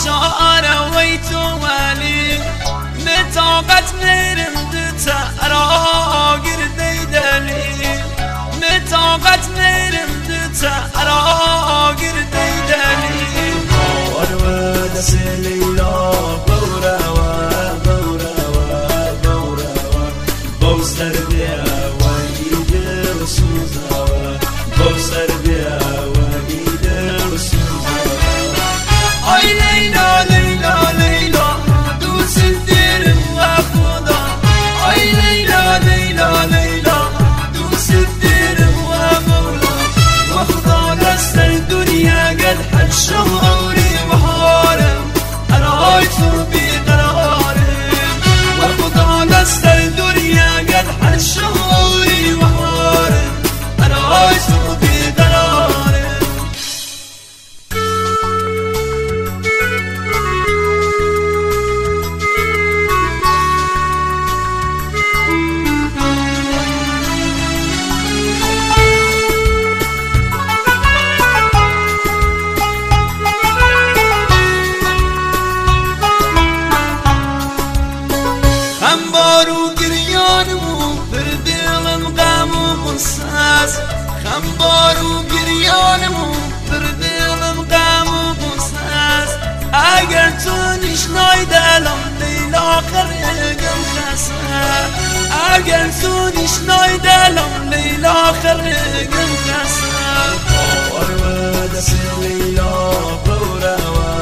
شعر ويتو والي متاقت ميرم دتا را گردی دلی متاقت ميرم دتا را گردی دلی وارو دس لیلا بورا بوسر بیا ویدر سوزا بوسر بیا ویدر سوزا آی لیلا لیلا لیلا دوست دارم و خدا آی لیلا لیلا لیلا دوست دارم و مولا و خدا دست دنیا قد حد شهوری و حارم ارای تو بیقرارم و خدا دست دنیا قد حد شهوری و حارم ارای تو بیقرارم خمبارو گریانمو پر دلم غم و غصاست خمبارو گریانمو پر دلم غم و غصاست اگر تو نشنای دلم لیلا خرگم خسته اگر تو نشنای دلم لیلا خرگم خسته وارو دس لیلا بورا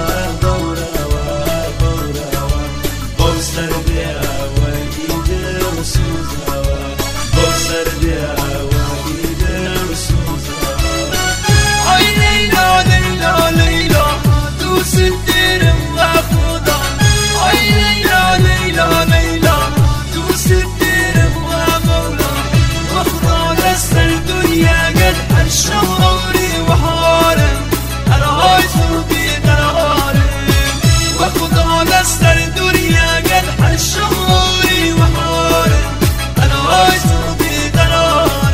بوسر بیا ویدر سوزا بوسر بیا ویدر سوزا آی لیلا لیلا لیلا دوست دارم و خدا آی لیلا لیلا لیلا دوست دارم و مولا و خدا دست دنیا قد هر شهوری و حارم ارهای تو بیقرارم و خدا دست دنیا قد هر شهوری و حارم ارهای تو بیقرارم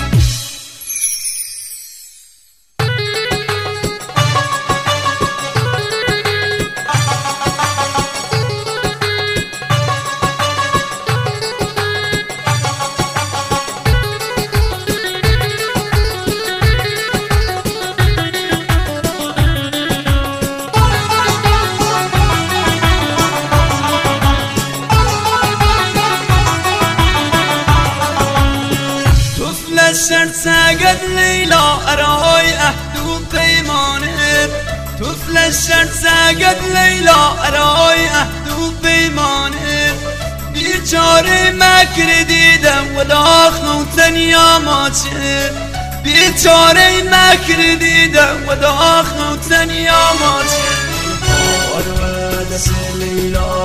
الشرط ساقد ليلى أراي أحدو بيمانه طفل الشرط ساقد ليلى أراي أحدو بيمانه بیچاره مکر دیدم ولا خوتن یا ماچه بیچاره مکر دیدم ولا خوتن یا ماچه وارو دس لیلا